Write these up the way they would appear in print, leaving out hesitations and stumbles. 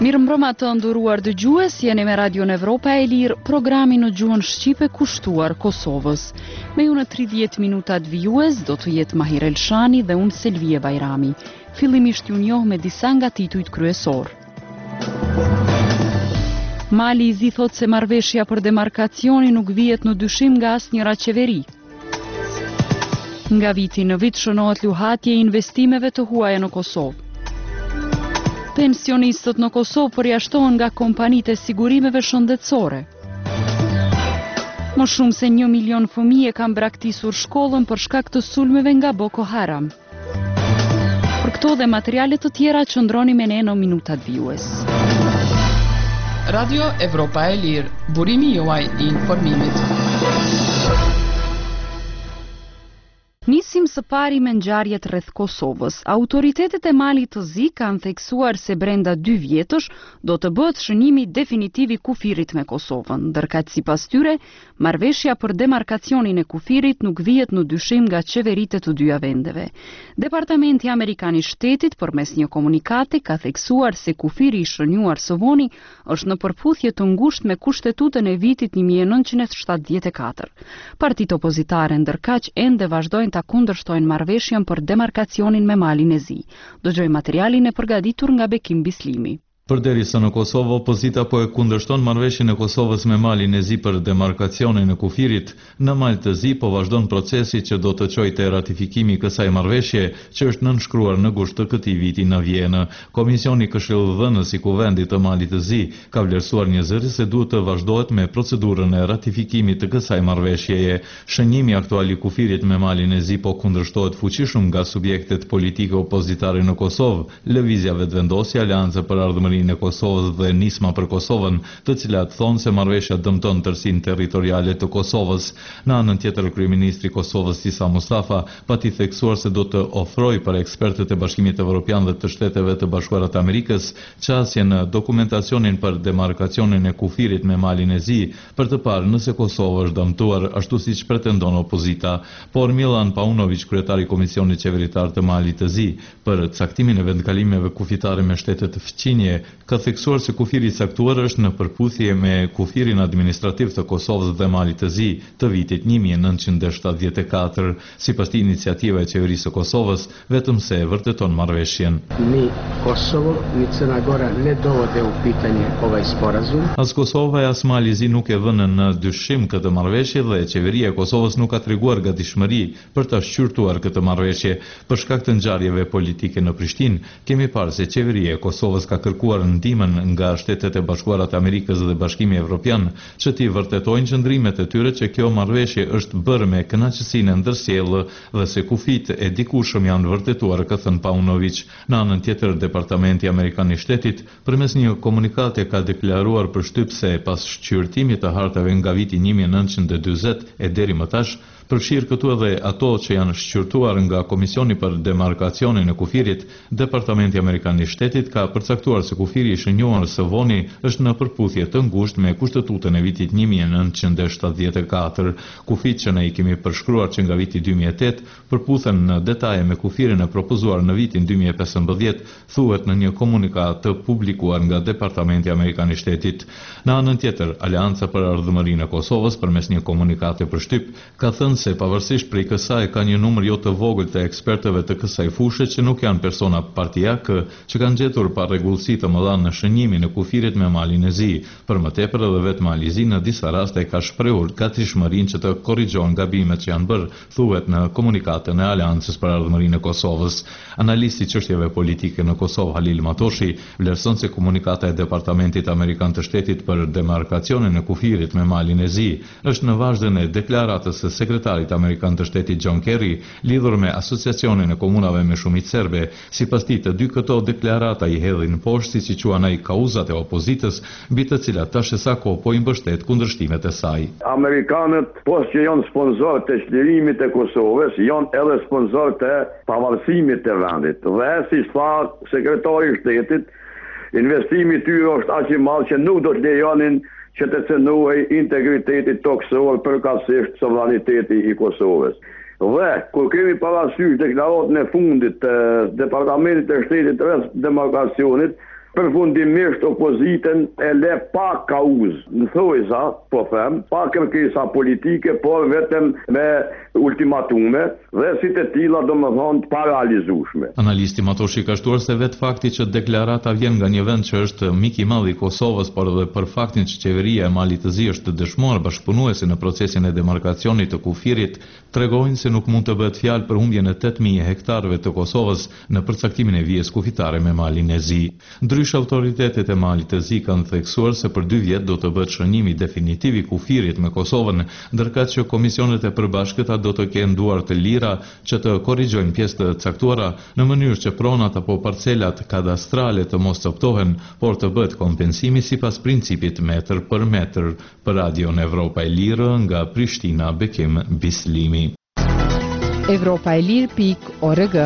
Mirëmbrëma të nderuar dëgjues, jeni me Radion Evropa e Lirë, programi në gjuhën shqipe kushtuar Kosovës. Me ju në 30 minutat vijues do të jetë Mahir Elshani dhe unë Selvie Bajrami. Fillimisht ju njoh me disa nga titujt kryesor. Mali i Zi thot se marrëveshja për demarkacionin nuk vihet në dyshim nga asnjëra qeveri. Nga viti në vit shënohet luhatje e investimeve të huaja në Kosovë. Pensionistët në Kosovë përjashtohen nga kompanitë e sigurimeve shëndetësore. Më shumë se 1 milion fëmijë kanë braktisur shkollën për shkak të sulmeve nga Boko Haram. Për këto dhe materiale të tjera qëndroni me ne në minutat vijues. Radio Evropa e Lirë, burimi juaj i informimit. Nisim së pari me ngjarjet rreth Kosovës. Autoritetet e Malit të Zi kanë theksuar se brenda 2 vjetësh do të bëhet shënimi definitiv i kufirit me Kosovën, ndërkaq sipas tyre, marrëveshja për demarkacionin e kufirit nuk vihet në dyshim nga qeveritë të dyja vendeve. Departamenti Amerikan i Shtetit përmes një komunikati ka theksuar se kufiri i shënjuar së voni është në përputhje të ngushtë me Kushtetutën e vitit 1974. Partitë opozitare ndërkaq ende vazhdojnë ta kundërshtojnë marrëveshjen për demarkacionin me Malin e Zi. Dëgjoj materialin e përgatitur nga Bekim Bislimi. Përderisa në Kosovë opozita po e kundërshton marrëveshjen e Kosovës me Malin e Zi për demarkacionin e kufirit, në Mal të Zi po vazhdon procesi që do të çojë te ratifikimi i kësaj marrëveshje, që është nënshkruar në gusht të këtij viti në Vjenë. Komisioni Këshillëdhënës i Kuvendit të Malit të Zi ka vlerësuar një zëri se duhet të vazhdohet me procedurën e ratifikimit të kësaj marrëveshjeje. Shënjimi aktual i kufirit me Malin e Zi po kundërshtohet fuqishëm nga subjektet politike opozitare në Kosovë, lëvizja vetëvendosje, Aleanca për Ardhmërinë e Kosovës dhe Nisma për Kosovën, të cilat thonë se marrëveshja dëmton tërsinë territoriale të Kosovës. Në anën tjetër, kryeministri i Kosovës Isa Mustafa pati theksuar se do të ofrojë për ekspertët e Bashkimit Evropian dhe të Shteteve të Bashkuara të Amerikës çësje në dokumentacionin për demarkacionin e kufirit me Malin e Zi, për të parë nëse Kosova është dëmtuar ashtu siç pretendon opozita. Por Milan Paunović, kryetari i Komisionit Qeveritar të Malit të Zi, për caktimin e vendkalimeve kufitare me shtetet fqinje, ka theksuar se kufiri i caktuar është në përputhje me kufirin administrativ të Kosovës dhe Malit të Zi të vitit 1974. Sipas tij, iniciativa e qeverisë së Kosovës vetëm se e vërteton marrëveshjen. Ni Kosovo, ni Crna Gora ne dovode u pitanje ovaj sporazum. As Kosova e as Mali i Zi nuk e vënë në dyshim këtë marrëveshje dhe qeveria e Kosovës nuk ka treguar gatishmëri për ta shqyrtuar këtë marrëveshje. Për shkak të ngjarjeve politike në Prishtinë, kemi parë se qeveria e Kosovës ka kërkuar ndihmën nga Shtetet e Bashkuara të Amerikës dhe Bashkimi Evropian që t'i vërtetojnë qëndrimet e tyre që kjo marrëveshje është bërë me kënaqësinë e ndërsjellë dhe se kufit e dikushëm janë vërtetuar, ka thënë Paunović. Në anën tjetër, Departamenti Amerikan i Shtetit përmes një komunikati ka deklaruar përshtyp se pas shqyrtimit të hartave nga viti 1940 e deri më tash, përfshirë këtu edhe ato që janë shqyrtuar nga Komisioni për Demarkacionin e Kufirit, Departamenti Amerikan i Shtetit ka përcaktuar se kufiri i shënjuar së voni është në përputhje të ngushtë me Kushtetutën e vitit 1974. Kufit që ne i kemi përshkruar që nga viti 2008 përputhen në detaje me kufirin e propozuar në vitin 2015, thuhet në një komunikat të publikuar nga Departamenti Amerikan i Shtetit. Në anën tjetër, Aleanca për Ardhmërinë e Kosovës përmes një komunikati përshtyp ka thënë se pavarësisht prej kësaj ka një numër jo të vogël të ekspertëve të kësaj fushë që nuk janë persona partijak që kanë gjetur pa rregullsi të mëdha në shënjimin e kufirit me Malin e Zi. Për më tepër, edhe vetë Mali i Zi në disa raste ka shprehur gatishmërinë që të korrigjon gabimet që janë bërë, thuhet në komunikatën e Aleancës për Ardhmërinë e Kosovës. Analisti i çështjeve politike në Kosovë Halil Matoshi vlerëson se komunikata e Departamentit Amerikan të Shtetit për demarkacionin e kufirit me Malin e Zi është në vazhdim e deklaratës së sekretarit Amerikan të Shtetit John Kerry lidhur me Asociacionin e Komunave me Shumicë Serbe. Sipas tij, të dy këto deklarata i hedhin poshtë, siç i quajnë ai, kauzat e opozitës, mbi të cilat tash e sa kohë po i mbështet kundërshtimet e saj. Amerikanët, poshtë që janë sponsorë të çlirimit të Kosovës, janë edhe sponsorë të pavarësimit të vendit. Dhe si tha sekretari i Shtetit, investimi i tyre është aq i madh që nuk do të lejonin që të cënohej integriteti toksor përkatësisht sovraniteti i Kosovës. Dhe, kur kemi parasysh deklaratën e fundit të Departamentit të Shtetit rreth demarkacionit, përfundimisht opozitën e le pa kauzë, në thojza, po them, pa kërkesa politike, por vetëm me ultimatume dhe si të tilla domethënë të parealizueshme. Analisti Matoshi ka shtuar se vetë fakti që deklarata vjen nga një vend që është mik i madh i Kosovës, por edhe për faktin që qeveria e Malit të Zi është dëshmuar bashkëpunuesi në procesin e demarkacionit të kufirit, tregojnë se nuk mund të bëhet fjalë për humbjen e 8000 hektarëve të Kosovës në përcaktimin e vijës kufitare me Malin e Zi. Ndryshe autoritetet e Malit të Zi kanë theksuar se për 2 vjet do të bëhet shënimi definitiv i kufirit me Kosovën, ndërkëtë që komisionet e përbashkëta do të kenë duar të lira që të korrigjojnë pjesë të caktuara në mënyrë që pronat apo parcelat kadastrale të mos coptohen, por të bëhet kompensimi sipas principit metër për metër. Për Radion Evropa e Lirë nga Prishtina, Bekim Bislimi. Evropaelir.org.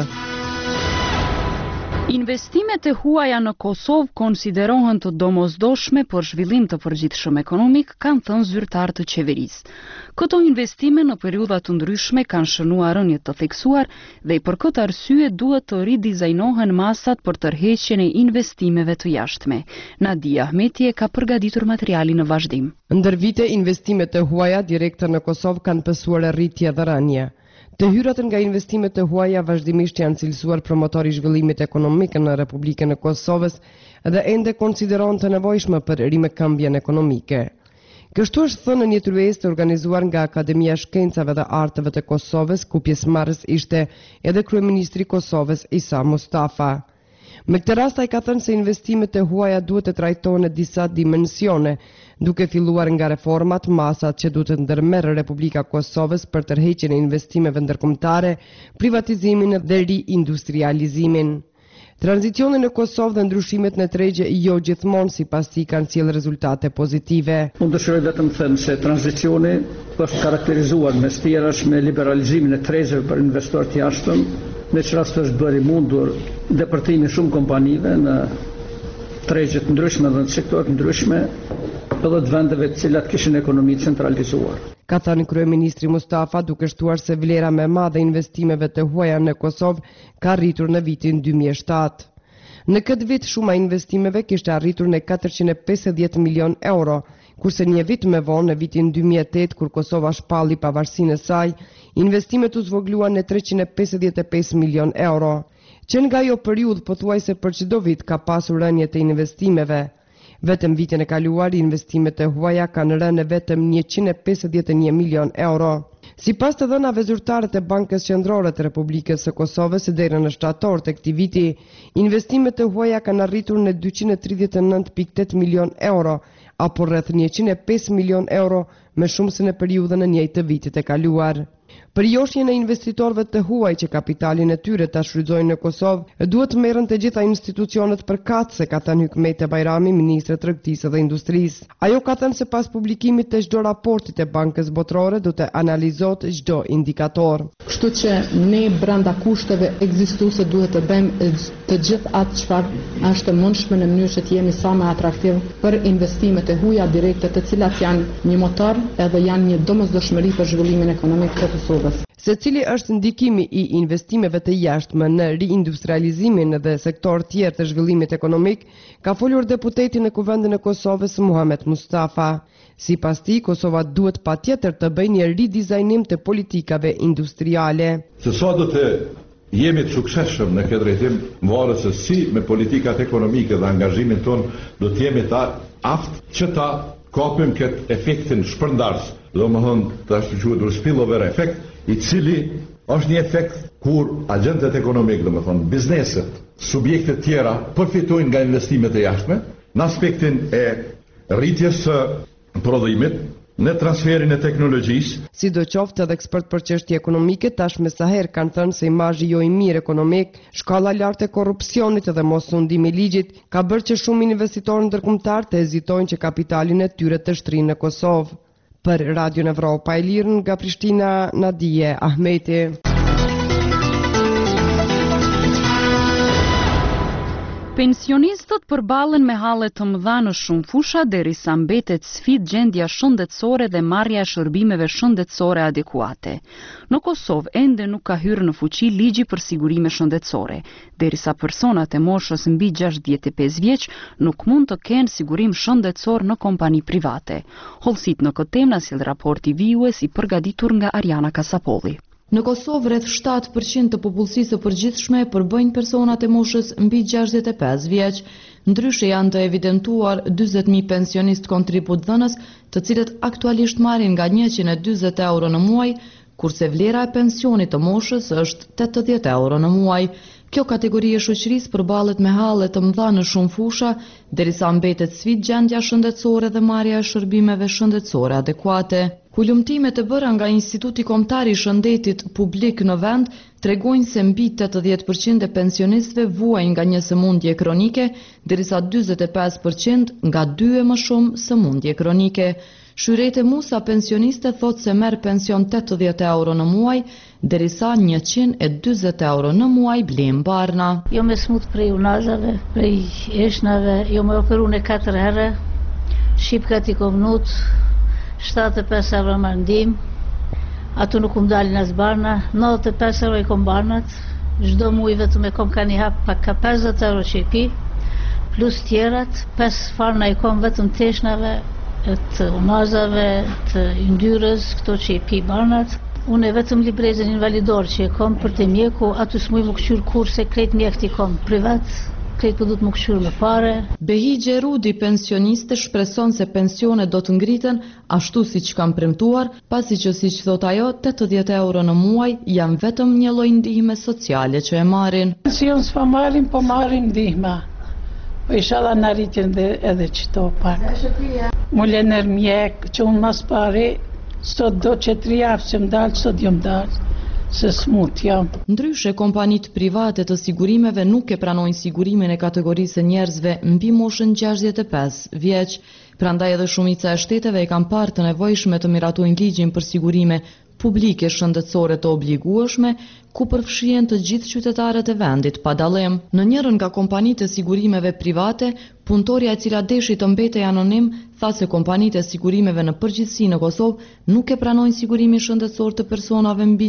Investimet e huaja në Kosovë konsiderohen të domosdoshme për zhvillim të përgjithshëm ekonomik, kanë thënë zyrtar të qeverisë. Këto investime në periudha të ndryshme kanë shënuar rënje të theksuar dhe për këtë arsye duhet të ridizajnohen masat për tërheqjen e investimeve të jashtme. Nadia Ahmeti e ka përgatitur materialin në vazhdim. Ndër vite, investimet e huaja direkte në Kosovë kanë pësuar rritje dhe rënje. Të hyrat nga investimet e huaja vazhdimisht janë cilësuar promotori i zhvillimit ekonomik në Republikën e Kosovës dhe ende konsiderohen të nevojshme për rimëkëmbjen ekonomike. Kështu është thënë në një tryezë organizuar nga Akademia e Shkencave dhe Arteve të Kosovës, ku pjesëmarrës ishte edhe kryeministri i Kosovës Isa Mustafa. Me këtë rast ai ka thënë se investimet e huaja duhet të trajtohen në disa dimensione, duke filluar nga reformat, masat që duhet të ndërmerrë Republika e Kosovës për tërheqjen e investimeve ndërkombëtare, privatizimin dhe riindustrializimin. Tranzicioni në Kosovë dhe ndryshimet në tregje jo gjithmonë sipas tij kanë sjellë rezultate pozitive. Unë dëshiroj vetëm të them se tranzicioni është karakterizuar mes tjerash me liberalizimin e tregjeve për investorët jashtëm, në që rast është bërë i mundur depërtimi shumë kompanive në tregje të ndryshme dhe në sektorët ndryshme edhe të vendeve të cilat kishin ekonomi centralizuar. Ka thënë kryeministri Mustafa, duke shtuar se vlera më e madhe e investimeve të huaja në Kosovë ka rritur në vitin 2007. Në këtë vit shuma e investimeve kishte arritur në 450 milion euro, kurse një vit më vonë në vitin 2008, kur Kosova shpalli pavarësinë e saj, investimet u zvogluan në 355 milion euro. Që nga ajo periudhë pothuajse për çdo vit ka pasur rënje të investimeve. Vetëm vitin e kaluar, investimet e huaja kanë rënë vetëm 151 milion euro. Sipas të dhënave zyrtare të Bankës Qendrore të Republikës së Kosovës, deri në shtator të këtij viti, investimet e huaja kanë arritur në 239.8 milion euro, apo rreth 105 milion euro më shumë se në periudhën e njëjtë të vitit e kaluar. Për joshjen e investitorëve të huaj që kapitalin e tyre ta shfrytëzojnë në Kosovë, duhet merren të gjitha institucionet përkatëse, ka thënë Hykmete Bajrami, ministre e Tregtisë dhe Industrisë. Ajo ka thënë se pas publikimit të çdo raporti të Bankës Botërore do të analizohet çdo indikator. Kështu që ne brenda kushteve ekzistuese duhet të bëjmë të gjithë atë çfarë është mundshme në mënyrë që të jemi sa më atraktiv për investimet e huaja direkte, të cilat janë një motor edhe janë një domosdoshmëri për zhvillimin ekonomik të Kosovës. Se cili është ndikimi i investimeve të jashtme në riindustrializimin dhe sektor tjerë të zhvillimit ekonomik, ka folur deputeti në Kuvendin e Kosovës Muhamet Mustafa. Sipas tij, Kosova duhet patjetër të bëjë një ridizajnim të politikave industriale. Se sa do të jemi të suksesshëm në këtë drejtim, varet se si me politikat ekonomike dhe angazhimin ton do të jemi ta aftë që ta kapim këtë efektin shpërndarës, domethënë të ashtu quhet spillover efekt, i cili është një efekt kur agentët ekonomikë, domethënë bizneset, subjektet tjera përfitojnë nga investimet e jashtme në aspektin e rritjes së prodhimit, në transferin e teknologjisë. Sidoqoftë edhe ekspert për çështje ekonomike tashmë sa herë kanë thënë se imazhi jo i mirë ekonomik, shkalla lartë e korrupsionit dhe mosundimi i ligjit ka bërë që shumë investitorë ndërkombëtar të hezitojnë që kapitalin e tyre të shtrinë në Kosovë. Për Radion Evropa e Lirë nga Prishtina, Nadia Ahmeti. Pensionistët përballen me halle të mëdha në shumë fusha derisa mbetet sfidë gjendja shëndetësore dhe marrja e shërbimeve shëndetësore adekuate. Në Kosovë ende nuk ka hyrë në fuqi ligji për sigurime shëndetësore, derisa personat e moshës mbi 65 vjeç nuk mund të kenë sigurim shëndetësor në kompani private. Hollësit në këtë temë na sjell raporti vijues i përgatitur nga Ariana Kasapolli. Në Kosovë rreth 7% të popullsisë së përgjithshme përbëjnë personat e moshës mbi 65 vjeç. Ndryshe janë të evidentuar 40.000 pensionistë kontributdhënës, të cilët aktualisht marrin nga 120 euro në muaj, kurse vlera e pensionit të moshës është 80 euro në muaj. Kjo kategori e shoqërisë përballet me halle të mëdha në shumë fusha, derisa mbetet sfidë gjendja shëndetësore dhe marrja e shërbimeve shëndetësore adekuate. Kulumtimet e bëra nga Instituti Kombëtar i Shëndetit Publik në vend tregojnë se mbi 80% e pensionistëve vuajnë nga një sëmundje kronike, derisa 45% nga 2 e më shumë sëmundje kronike. Shyrete Musa, pensioniste, thot se merr pension 80 euro në muaj, derisa 120 euro në muaj blen barna. Jo me smut prej unazave, prej eshnave, jo me operu në 4 herë, shqipkat i komnut, 75 euro më ndim, ato nuk dalin as barna, 95 euro i kom barnat, çdo muaj vetëm e kom ka një hap pa ka 50 euro që i pi, plus tjerat, 5 farna i kom vetëm teshnave, të unazave, të yndyrës, këto që i pi barnat. Unë e vetëm librezën invalidor që e kom për të mjeku, aty s'muj më këshyr kurse, krejt mjekt i kom privat, krejt për du të më këshyr me pare. Behigje Rudi, pensioniste, shpreson se pensionet do të ngriten ashtu si që kam premtuar, pasi që si që thot ajo, 80 euro në muaj janë vetëm një lloj ndihme sociale që e marrin. Pension s'pa marrin, po marrin ndihma. Po inshallah në rritin dhe edhe qëto pak. Mulle nër mjek, që unë mas pare, sot do që 3 javë që më dalë, sot jo më dalë, se smut jam. Ndryshe, kompanit private të sigurimeve nuk e pranojnë sigurimin e kategorisë e njerëzve mbi moshën 65 vjeç. Prandaj edhe shumica e shteteve e kanë parë të nevojshme të miratojnë ligjin për sigurime publike shëndetësore të obligueshme, ku përfshihen të gjithë qytetarët e vendit pa dallim. Në njërin nga kompanitë e sigurimeve private, punëtorja e cila deshi të mbetej anonim tha se kompanitë e sigurimeve në përgjithësi në Kosovë nuk e pranojnë sigurimin shëndetësor të personave mbi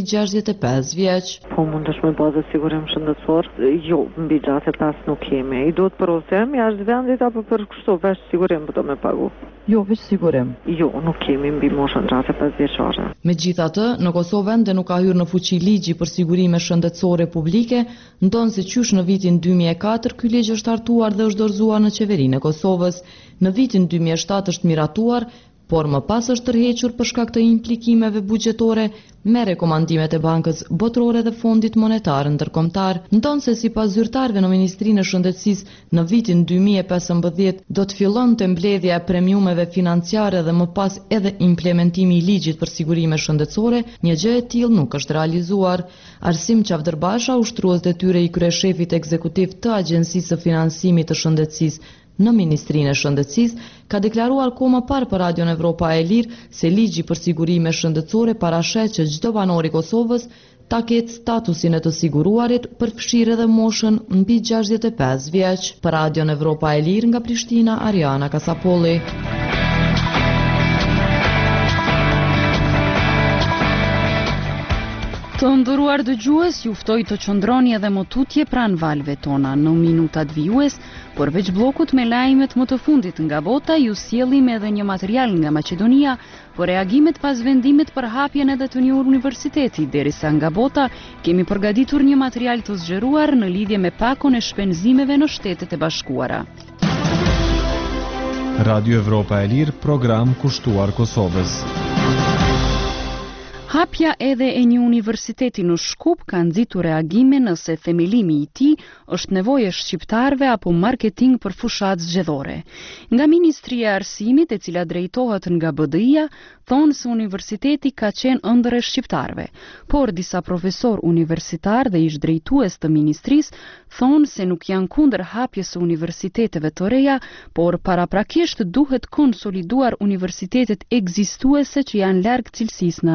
65 vjeç. Po mundesh me bazë sigurim shëndetësor? Jo, mbi 65 nuk kemi. I duhet përosem jashtë vendit apo për kështu veç sigurim do me pagu? Jo, veç sigurim. Jo, nuk kemi mbi moshën 65 vjeçare. Megjithatë, në Kosovë ende nuk ka hyrë në fuqi ligji për sigurime shëndetësore publike, ndonë se qysh në vitin 2004 ky ligj është hartuar dhe është dorëzuar në qeverinë e Kosovës. Në vitin 2007 është miratuar, por më pas është tërhequr për shkak të implikimeve buxhetore me rekomandimet e Bankës Botërore dhe Fondit Monetar Ndërkombëtar. Ndonë se sipas zyrtarëve në Ministrinë e Shëndetësisë në vitin 2015 do të fillonte mbledhja e premiumeve financiare dhe më pas edhe implementimi i ligjit për sigurime shëndetësore, një gjë e tillë nuk është realizuar. Arsim Qavdërbasha, ushtrues detyre i kryeshefit ekzekutiv të Agjencisë së Financimit të Shëndetësisë në Ministrinë e Shëndetësisë, ka deklaruar kohë më parë për Radion Evropa e Lirë se ligji për sigurime shëndetësore parashet që çdo banor i Kosovës ta ketë statusin e të siguruarit përfshirë edhe moshën mbi 65 vjeç. Për Radion Evropa e Lirë nga Prishtina, Ariana Kasapolli. Të nderuar dëgjues, ju ftoj të qëndroni edhe më tutje pranë valve tona në minutat vijues, por veç bllokut me lajmet më të fundit nga bota, ju sjellim edhe një material nga Maqedonia për reagimet pas vendimit për hapjen edhe të një universiteti, derisa nga bota kemi përgatitur një material të zgjeruar në lidhje me pakon e shpenzimeve në Shtetet e Bashkuara. Radio Evropa e Lirë, program kushtuar Kosovës. Hapja edhe e një universiteti në Shkup ka nxitur reagime nëse themelimi i tij është nevojë shqiptarëve apo marketing për fushat zgjedhore. Nga Ministria e Arsimit, e cila drejtohet nga BDI-ja, thonë se universiteti ka qenë ëndër e shqiptarëve, por disa profesor universitar dhe ish drejtues të ministrisë thonë se nuk janë kundër hapjes së universiteteve të reja, por paraprakisht duhet konsoliduar universitetet ekzistuese që janë larg cilësisë në arsim.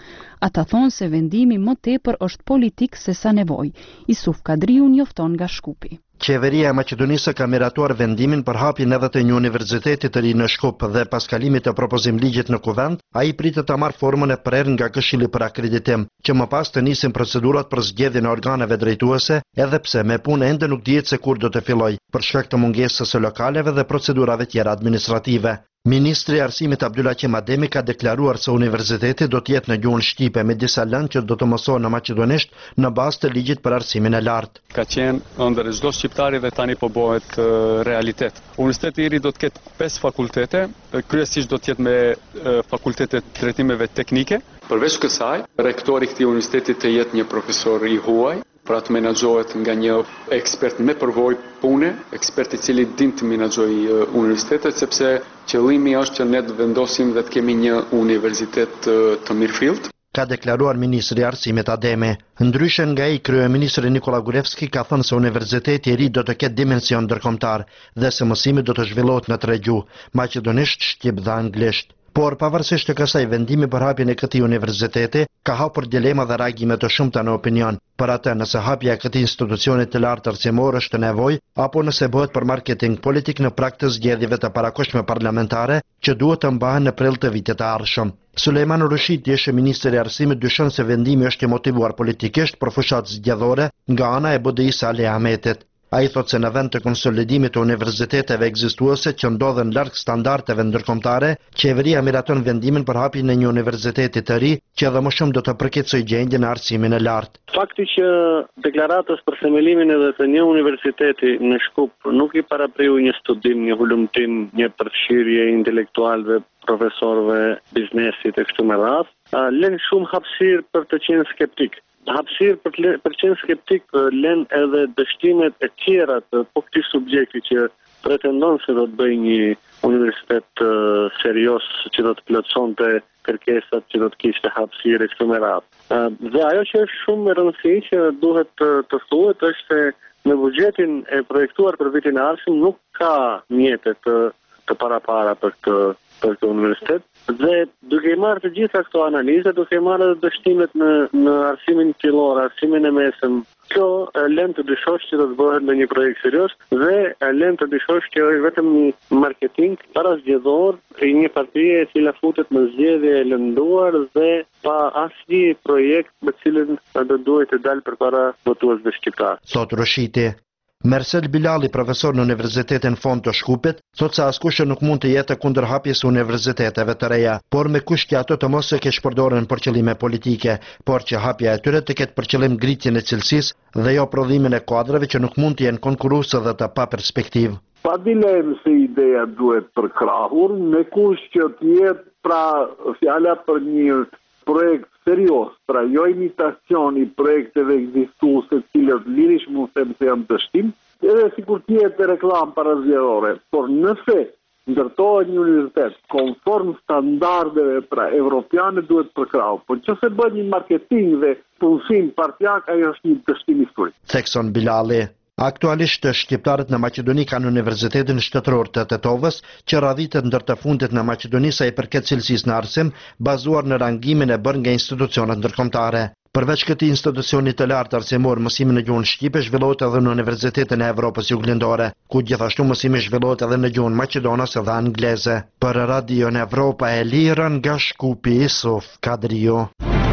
Ata thonë se vendimi më tepër është politik se sa nevojë. Isuf Kadriu njofton nga Shkupi. Qeveria e Maqedonisë ka miratuar vendimin për hapjen edhe të një universiteti të ri në Shkup dhe pas kalimit të propozim ligjit në kuvend, ai pritet të marrë formën e prerë nga Këshilli për akreditim, që më pas të nisin procedurat për zgjedhjen e organeve drejtuese, edhe pse me punë ende nuk dihet se kur do të fillojë, për shkak të mungesës së lokaleve dhe procedurave tjera administrative. Ministri i Arsimit Abdulhakim Ademi ka deklaruar se universiteti do të jetë në gjuhën shqipe me disa lëndë që do të mësohen në maqedonisht në bazë të ligjit për arsimin e lartë. Ka qenë ndër çdo shqiptari dhe tani po bëhet realitet. Universiteti i ri do të ketë 5 fakultete, kryesisht do të jetë me fakultete të drejtimeve teknike. Përveç kësaj, rektori i këtij universiteti të jetë një profesor i huaj, pra të menaxhohet nga një ekspert me përvojë pune, ekspert i cili din të menaxhojë universitetet, sepse qëllimi është që ne të vendosim dhe të kemi një universitet të mirëfillt. Ka deklaruar ministri i Arsimit Ademi. Ndryshe nga ai, kryeministri Nikola Gurevski ka thënë se universiteti i ri do të ketë dimension ndërkombëtar dhe se mësimi do të zhvillohet në 3 gjuhë, maqedonisht, shqip dhe anglisht. Por pavarësisht të kësaj, vendimi për hapjen e këtij universiteti ka hapur dilema dhe reagime të shumta në opinion. Për atë, nëse hapja e këtij institucioni të lartë arsimor është nevojë apo nëse bëhet për marketing politik në prag të zgjedhjeve të parakohshme parlamentare që duhet të mbahen në prill të vitit të ardhshëm. Sulejman Rushiti, ish ministri i Arsimit, dyshon se vendimi është i motivuar politikisht për fushat zgjedhore nga ana e BDI-së Ali Ahmetit. Ai thot se në vend të konsolidimit të universiteteve ekzistuese që ndodhen larg standardeve ndërkombëtare, qeveria miraton vendimin për hapjen e një universiteti të ri që edhe më shumë do të përkeçojë gjendjen e arsimit të lartë. Fakti që deklaratës për themelimin edhe të një universiteti në Shkup nuk i parapriu një studim, një hulumtim, një përfshirje intelektualëve, profesorëve, biznesit e kështu me radhë, lën shumë hapësirë për të qenë skeptik. Hapësirë për qenë skeptik lën edhe dështimet e tjera të këtij subjekti që pretendon se do të bëjë një universitet serios që do të plotësonte kërkesat, që do të kishte hapësirë kështu me radhë. Dhe ajo që është shumë e rëndësishme që duhet të thuhet është se në buxhetin e projektuar për vitin e ardhshëm nuk ka mjete të parapara për këtë universitet. Dhe duke i marrë të gjitha këto analiza, duke i marrë dështimet në arsimin fillor, arsimin e mesëm, kjo lën të dyshosh që do të bëhet me një projekt serios dhe lën të dyshosh që është vetëm një marketing parazgjedhor i një partie e cila futet në zgjedhje e lënduar dhe pa asnjë projekt me cilin do duhet të dalë përpara votuesve shqiptar. Thot Rushiti. Mersel Bilali, profesor në Universitetin Fond të Shkupit, thot se askush nuk mund të jetë kundër hapjes së universiteteve të reja, por me kusht që ato të mos e kesh përdoren për qëllime politike, por që hapja e tyre të ketë për qëllim ngritjen e cilësisë dhe jo prodhimin e kuadrave që nuk mund të jenë konkurruese dhe të pa perspektivë. Pa dilem se ideja duhet përkrahur, me kusht që të jetë pra fjala për një projekt serios, pra jo imitacioni projekteve ekzistuese të cilët lirish mund të them se janë dështim, edhe sikur të jetë reklam parazgjedhore, por nëse ndërtohet një universitet konform standardeve pra evropiane duhet përkrahur. Por nëse bën një marketing dhe punësim partijak, ai është një dështim historik. Thekson Bilali. Aktualisht shqiptarët në Maqedoni kanë Universitetin Shtetëror të Tetovës, që radhitet ndër të fundit në Maqedoni sa i përket cilësisë në arsim, bazuar në rangimin e bërë nga institucionet ndërkombëtare. Përveç këtij institucioni të lartë arsimor, mësimi në gjuhën shqipe zhvillohet edhe në Universitetin e Evropës Juglindore, ku gjithashtu mësimi zhvillohet edhe në gjuhën maqedonase dhe angleze. Për Radion Evropa e Lirë nga Shkupi, Isuf Kadriu.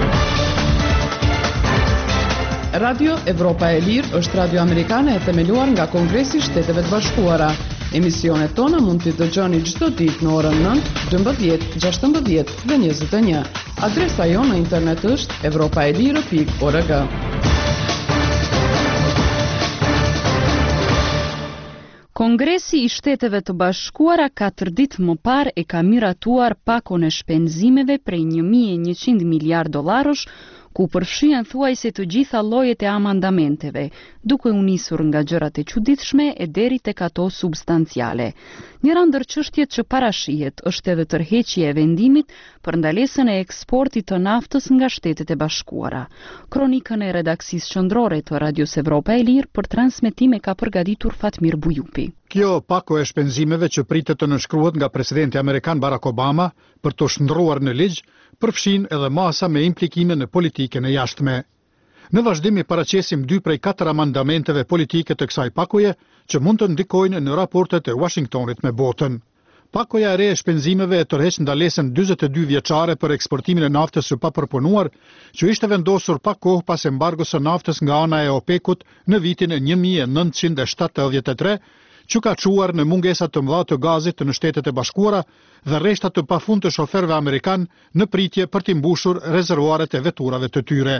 Radio Evropa e Lirë është radio amerikane e themeluar nga Kongresi i Shteteve të Bashkuara. Emisionet tona mund t'i dëgjoni çdo ditë në orën 9, 12, 16 dhe 21. Adresa jonë në internet është europaelire.org. Kongresi i Shteteve të Bashkuara 4 ditë më parë e ka miratuar pakon e shpenzimeve prej 1.100 miliard dollarësh, ku përfshihen thuajse të gjitha llojet e amandamenteve, duke u nisur nga gjërat e çuditshme e deri tek ato substanciale. Njëra ndër çështjet që parashihet është edhe tërheqja e vendimit për ndalesën e eksportit të naftës nga Shtetet e Bashkuara. Kronikën e redaksisë qendrore të Radios Evropa e Lirë për transmetim e ka përgatitur Fatmir Bujupi. Kjo pako e shpenzimeve që pritet të nënshkruhet nga presidenti amerikan Barack Obama për të shndruar në ligj, përfshin edhe masa me implikime në politikën e jashtme. Në vazhdim i paraqesim 2 prej 4 amandamenteve politike të kësaj pakoje që mund të ndikojnë në raportet e Washingtonit me botën. Pakoja e re e shpenzimeve e tërheq ndalesën 42 vjeçare për eksportimin e naftës së papërpunuar, që ishte vendosur pak kohë pas embargos së naftës nga ana e OPEC-ut në vitin 1973, që ka quar në mungesat të mëdha të gazit në Shtetet e Bashkuara dhe rreshtat të pafund të shoferëve amerikan në pritje për t'i mbushur rezervuaret e veturave të tyre.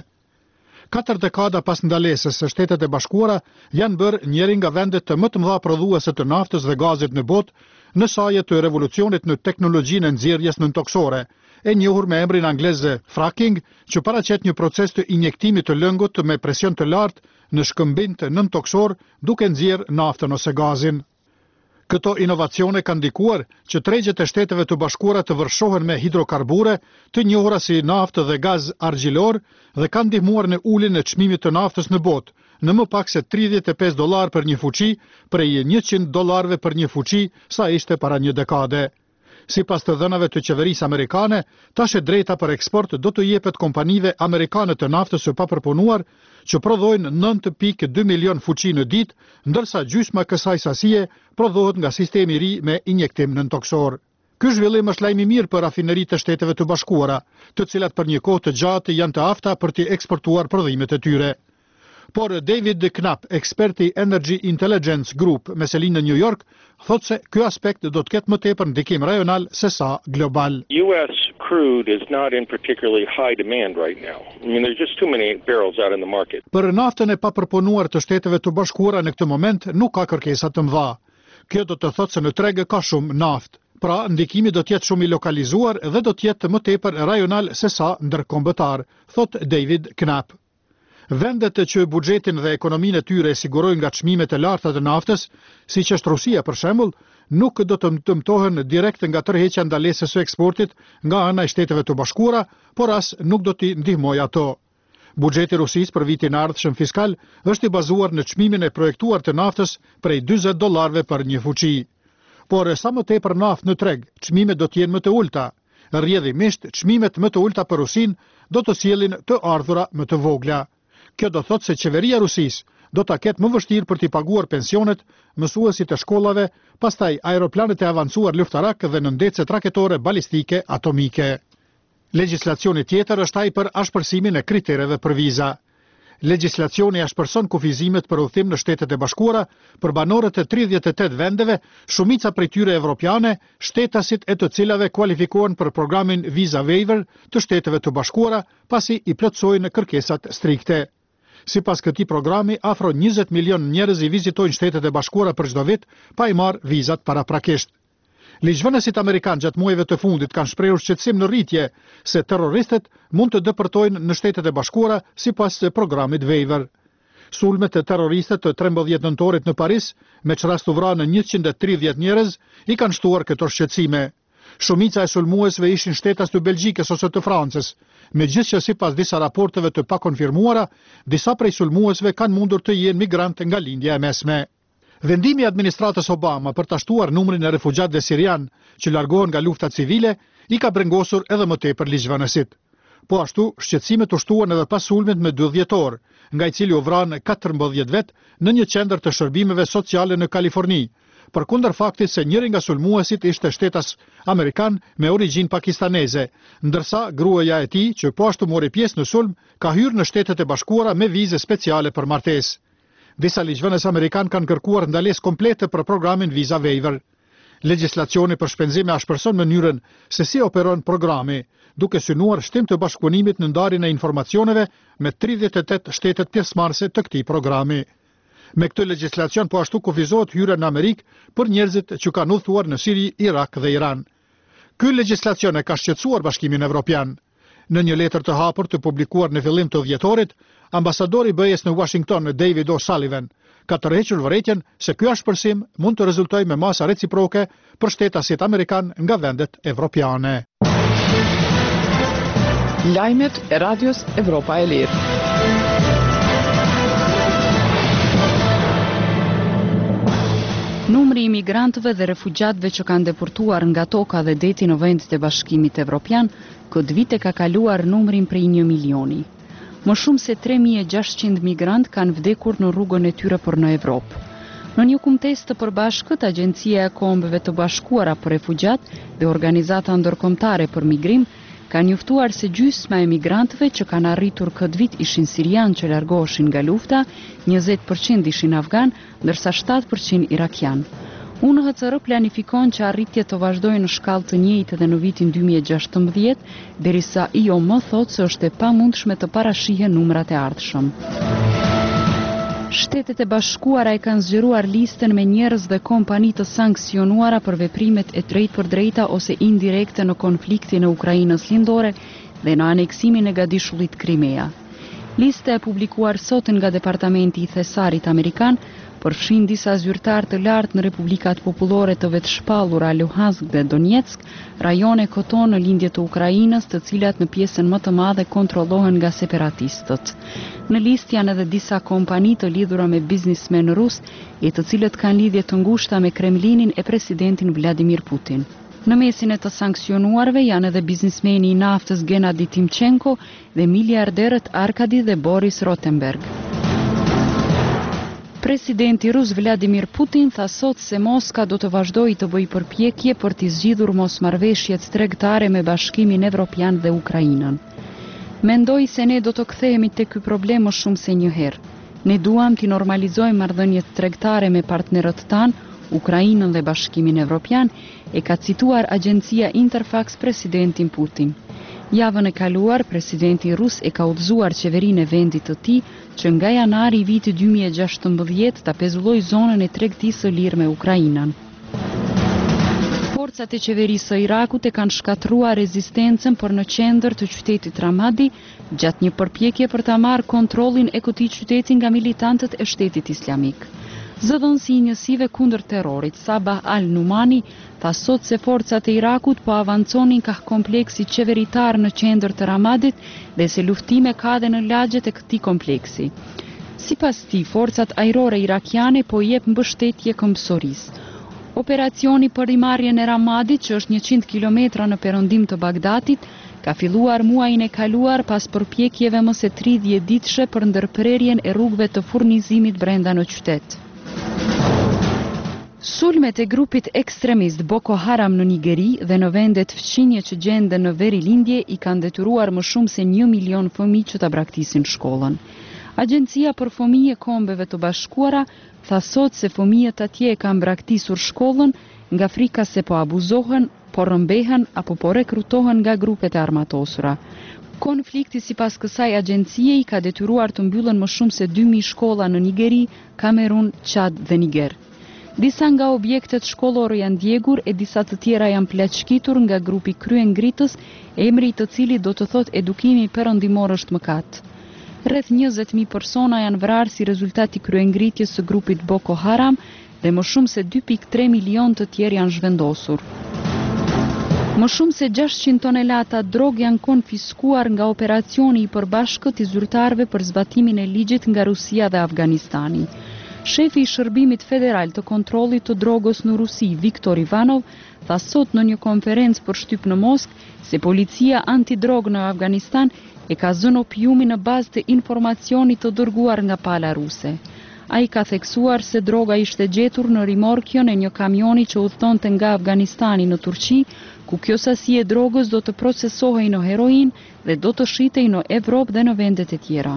4 dekada pas ndalesës së Shtetet e Bashkuara janë bërë njëri nga vendet të më të mëdha prodhuese të naftës dhe gazit në botë, në saje të revolucionit në teknologjinë e nxjerrjes nëntoksore, e njohur me emrin anglez fracking, që paraqet një proces të injektimit të lëngut me presion të lartë në shkëmbim të nëntoksor duke nxjerrë naftën ose gazin. Këto inovacione kanë ndikuar që tregjet e Shteteve të Bashkuara të vërshohen me hidrokarbure, të njohura si naftë dhe gaz argjilor, dhe kanë ndihmuar në uljen e çmimit të naftës në botë, në më pak se $35 për një fuqi, prej $100 për një fuqi sa ishte para një dekade. Sipas të dhënave të qeverisë amerikane, tash e drejta për eksport do të jepet kompanive amerikane të naftës së papërpunuar, që prodhojnë 9.2 milion fuqi në ditë, ndërsa gjysma kësaj sasie prodhohet nga sistemi i ri me injektim nëntoksor. Ky zhvillim është lajm i mirë për rafineritë e Shteteve të Bashkuara, të cilat për një kohë të gjatë janë të afta për të eksportuar prodhimet e tyre. Por David Knapp, eksperti Energy Intelligence Group me selinë në New York, thotë se ky aspekt do të ketë më tepër ndikim rajonal se sa global. US crude is not in particularly high demand right now. I mean, there's just too many barrels out in the market. Për naftën e papërpunuar të Shteteve të Bashkuara në këtë moment nuk ka kërkesa të mëdha. Kjo do të thotë se në treg ka shumë naftë. Pra, ndikimi do të jetë shumë i lokalizuar dhe do të jetë më tepër rajonal se sa ndërkombëtar, thotë David Knapp. Vendet që buxhetin dhe ekonominë e tyre e sigurojnë nga çmimet e larta të naftës, siç është Rusia për shembull, nuk do të dëmtohen direkt nga tërheqja ndalesës së eksportit nga ana e Shteteve të Bashkuara, por as nuk do t'i ndihmojë ato. Buxheti i Rusisë për vitin e ardhshëm fiskal është i bazuar në çmimin e projektuar të naftës prej $40 për një fuqi. Por sa më tepër naftë në treg, çmimet do të jenë më të ulta. Rrjedhimisht, çmimet më të ulta për Rusinë do të sjellin të ardhura më të vogla. Kjo do thotë se qeveria e Rusisë do ta ketë më vështirë për t'i paguar pensionet, mësuesit e shkollave, pastaj aeroplanet e avancuar luftarak dhe nëndecet raketore balistike atomike. Legjislacioni tjetër është ai për ashpërsimin e kritereve për viza. Legjislacioni ashpërson kufizimet për udhëtim në Shtetet e Bashkuara për banorët e 38 vendeve, shumica prej tyre evropiane, shtetasit e të cilave kualifikohen për programin Visa Waiver të Shteteve të Bashkuara, pasi i plotësojnë kërkesat strikte. Sipas këtij programi, afro 20 milion njerëz i vizitojnë Shtetet e Bashkuara për çdo vit, pa i marrë vizat paraprakisht. Ligjvënësit amerikanë gjatë muajve të fundit kanë shprehur shqetësim në rritje se terroristët mund të depërtojnë në Shtetet e Bashkuara sipas programit Waiver. Sulmet e terroristët të 13 nëntorit në Paris, me çrast u vranë 130 njerëz, i kanë shtuar këto shqetësime. Shumica e sulmuesve ishin shtetas të Belgjikës ose të Francës, megjithëse sipas disa raporteve të pakonfirmuara, disa prej sulmuesve kanë mundur të jenë migrantë nga lindja e mesme. Vendimi i administratës Obama për ta shtuar numrin e refugjatëve sirian që largohen nga lufta civile i ka brengosur edhe më tepër ligjvënësit. Po ashtu, shqetësimet u shtuan edhe pas sulmit me 2 dhjetor, nga i cili u vranë 14 vet në një qendër të shërbimeve sociale në Kaliforni, përkundër faktit se njëri nga sulmuesit ishte shtetas amerikan me origjinë pakistaneze, ndërsa gruaja e tij, që po ashtu mori pjesë në sulm, ka hyrë në Shtetet e Bashkuara me vizë speciale për martesë. Disa ligjvënës amerikan kanë kërkuar ndalesë komplete për programin Visa Waiver. Legjislacioni për shpenzime ashpërson mënyrën se si operon programi, duke synuar shtim të bashkëpunimit në ndarjen e informacioneve me 38 shtetet pjesëmarrëse të këtij programi. Me këtë legjislacion po ashtu kufizohet hyrja në Amerikë për njerëzit që kanë udhëtuar në Siri, Irak dhe Iran. Ky legjislacion e ka shqetësuar Bashkimin Evropian. Në një letër të hapur të publikuar në fillim të dhjetorit, ambasadori BE-s në Washington, David O'Sullivan, ka tërhequr vërejtjen se ky ashpërsim mund të rezultojë me masa reciproke për shtetasit amerikan nga vendet evropiane. Lajmet e Radios Evropa e Lirë. Numri i migrantëve dhe refugjatëve që kanë deportuar nga toka dhe deti në vendet e Bashkimit Evropian, këtë vit e ka kaluar numrin prej 1 milioni. Më shumë se 3600 migrant kanë vdekur në rrugën e tyre për në Evropë. Në një kumtes të përbashkët, Agjencia e Kombeve të Bashkuara për Refugjat dhe Organizata Ndërkombëtare për Migrim kanë njoftuar se gjysma e migrantëve që kanë arritur këtë vit ishin sirian që largoheshin nga lufta, 20% ishin afgan, ndërsa 7% irakian. UNHCR planifikon që arritjet të vazhdojnë në shkallë të njëjtë edhe në vitin 2016, derisa IOM thotë se është e pamundshme të parashihen numrat e ardhshëm. Shtetet e Bashkuara e kanë zgjeruar listën me njerëz dhe kompani të sankcionuara për veprimet e drejtpërdrejta ose indirekte në konfliktin e Ukrainës lindore dhe në aneksimin e gadishullit Krimea. Lista e publikuar sot nga Departamenti i Thesarit Amerikan përfshin disa zyrtar të lartë në Republikat Popullore të vetëshpallura Luhansk dhe Donetsk, rajone koton në lindje të Ukrainës, të cilat në pjesën më të madhe kontrollohen nga separatistët. Në listë janë edhe disa kompani të lidhura me biznismen rus, e të cilët kanë lidhje të ngushta me Kremlinin e presidentin Vladimir Putin. Në mesin e të sankcionuarve janë edhe biznismeni i naftës Gennady Timchenko dhe miliarderët Arkady dhe Boris Rotenberg. Presidenti rus Vladimir Putin tha sot se Moska do të vazhdojë të bëjë përpjekje për të zgjidhur mosmarrëveshjet tregtare me Bashkimin Evropian dhe Ukrainën. Mendoj se ne do të kthehemi te ky problem më shumë se një herë. Ne duam të normalizojmë marrëdhëniet tregtare me partnerët tanë, Ukrainën dhe Bashkimin Evropian, e ka cituar agjencia Interfax presidentin Putin. Javën e kaluar, presidenti rus e ka udhëzuar qeverinë e vendit të tij që nga janari i vitit 2016 ta pezullojë zonën e tregtisë së lirë me Ukrainën. Forcat e qeverisë së Irakut e kanë shkatruar rezistencën për në qendër të qytetit Ramadi gjatë një përpjekje për ta marrë kontrollin e këtij qyteti nga militantët e Shtetit Islamik. Zëdhënësi i njësive kundër terrorit, Sabah al-Numani, tha sot se forcat e Irakut po avanconin ka kompleksi qeveritar në qendër të Ramadit dhe se luftime ka dhe në lagjet e këtij kompleksi. Sipas tij, forcat ajrore irakiane po jep mbështetje këmbësorisë. Operacioni për rimarrjen e Ramadit, që është 100 kilometra në perëndim të Bagdatit, ka filluar muajin e kaluar pas përpjekjeve më se 30 ditëshe për ndërprerjen e rrugëve të furnizimit brenda në qytet. Sulmet e grupit ekstremist Boko Haram në Nigeri dhe në vendet fqinje që gjenden në veri lindje i kanë detyruar më shumë se 1 milion fëmijë që ta braktisin shkollën. Agjencia për Fëmijë e Kombeve të Bashkuara tha sot se fëmijët atje e kanë braktisur shkollën nga frika se po abuzohen, po rëmbehen apo po rekrutohen nga grupet e armatosura. Konflikti sipas kësaj agjencie i ka detyruar të mbyllen më shumë se 2000 shkolla në Nigeri, Kamerun, Çad dhe Niger. Disa nga objektet shkollore janë djegur e disa të tjera janë pleqkitur nga grupi Kryengritës, emri i të cilit do të thot edukimi perëndimor është mëkat. Rreth 20.000 persona janë vrarë si rezultat i kryengritjes së grupit Boko Haram dhe më shumë se 2.3 milion të tjerë janë zhvendosur. Më shumë se 600 tonelata drog janë konfiskuar nga operacioni i përbashkët i zyrtarëve për zbatimin e ligjit nga Rusia dhe Afganistani. Shefi i Shërbimit Federal të Kontrollit të Drogës në Rusi, Viktor Ivanov, tha sot në një konferencë për shtyp në Moskë se policia antidrog në Afganistan e ka zënë opiumin në bazë të informacionit të dërguar nga pala ruse. Ai ka theksuar se droga ishte gjetur në rimorkjon e një kamioni që udhëtonte nga Afganistani në Turqi, ku kjo sasi e drogës do të procesohej në heroin dhe do të shitej në Evropë dhe në vendet e tjera.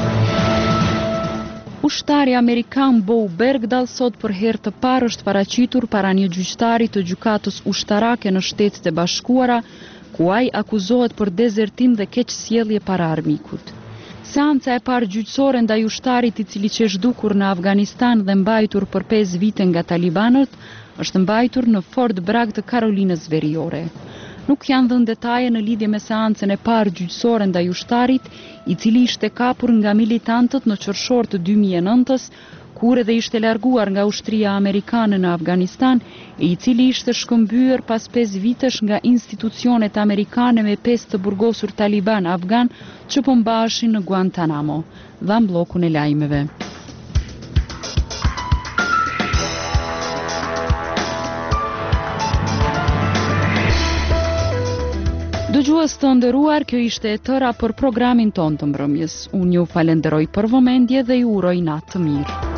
Ushtari amerikan Bo Bergdahl sot për herë të parë është paraqitur para një gjyqtari të gjykatës ushtarake në Shtetet e Bashkuara, ku ai akuzohet për dezertim dhe keqsjellje para armikut. Seanca e parë gjyqësore ndaj ushtarit i cili që është zhdukur në Afganistan dhe mbajtur për 5 vite nga talibanët, është mbajtur në Fort Bragg të Karolinës Veriore. Nuk janë dhënë detaje në lidhje me seancën e parë gjyqësore ndaj ushtarit, i cili ishte kapur nga militantët në qershor të 2009-s, kur edhe ishte larguar nga ushtria amerikane në Afganistan e i cili ishte shkëmbyer pas 5 vitesh nga institucionet amerikane me 5 të burgosur taliban afgan që po mbaheshin në Guantanamo. Dha bllokun e lajmeve. Dëgjues të nderuar, kjo ishte e tëra për programin ton të mbrëmjes. Unë ju falenderoj për vëmendje dhe ju uroj natë të mirë.